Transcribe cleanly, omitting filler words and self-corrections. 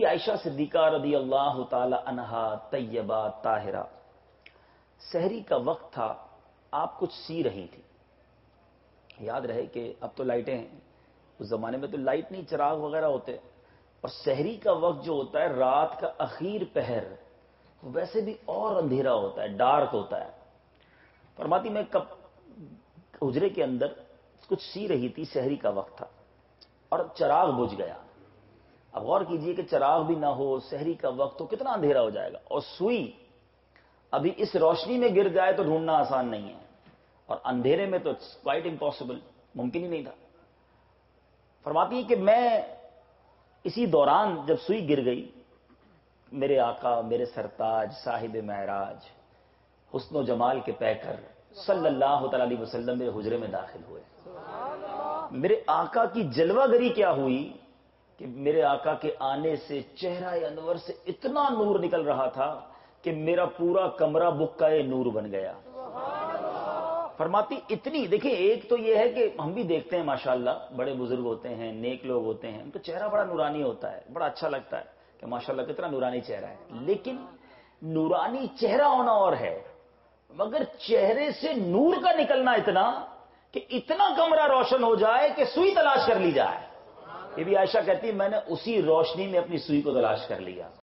Be عائشہ صدیقہ رضی اللہ تعالی عنہا طیبہ طاہرہ، سحری کا وقت تھا، آپ کچھ سی رہی تھی. یاد رہے کہ اب تو لائٹیں ہیں، اس زمانے میں تو لائٹ نہیں، چراغ وغیرہ ہوتے، اور سحری کا وقت جو ہوتا ہے رات کا اخیر پہر، ویسے بھی اور اندھیرا ہوتا ہے، ڈارک ہوتا ہے. فرماتی میں کب حجرے کے اندر کچھ سی رہی تھی، سحری کا وقت تھا اور چراغ بجھ گیا. اب غور کیجئے کہ چراغ بھی نہ ہو، سحری کا وقت تو کتنا اندھیرا ہو جائے گا، اور سوئی ابھی اس روشنی میں گر جائے تو ڈھونڈنا آسان نہیں ہے، اور اندھیرے میں تو کوائٹ امپاسبل، ممکن ہی نہیں تھا. فرماتی ہے کہ میں اسی دوران جب سوئی گر گئی، میرے آقا، میرے سرتاج، صاحب معراج، حسن و جمال کے پیکر صلی اللہ تعالی علیہ وسلم میرے حجرے میں داخل ہوئے. میرے آقا کی جلوہ گری کیا ہوئی کہ میرے آقا کے آنے سے چہرہ انور سے اتنا نور نکل رہا تھا کہ میرا پورا کمرہ بکائے نور بن گیا. فرماتی اتنی، دیکھیں ایک تو یہ ہے کہ ہم بھی دیکھتے ہیں ماشاءاللہ بڑے بزرگ ہوتے ہیں، نیک لوگ ہوتے ہیں، ان کا چہرہ بڑا نورانی ہوتا ہے، بڑا اچھا لگتا ہے کہ ماشاءاللہ کتنا نورانی چہرہ ہے. لیکن نورانی چہرہ ہونا اور ہے، مگر چہرے سے نور کا نکلنا اتنا کہ اتنا کمرہ روشن ہو جائے کہ سوئی تلاش کر لی جائے. یہ بھی عائشہ کہتی ہے میں نے اسی روشنی میں اپنی سوئی کو تلاش کر لیا.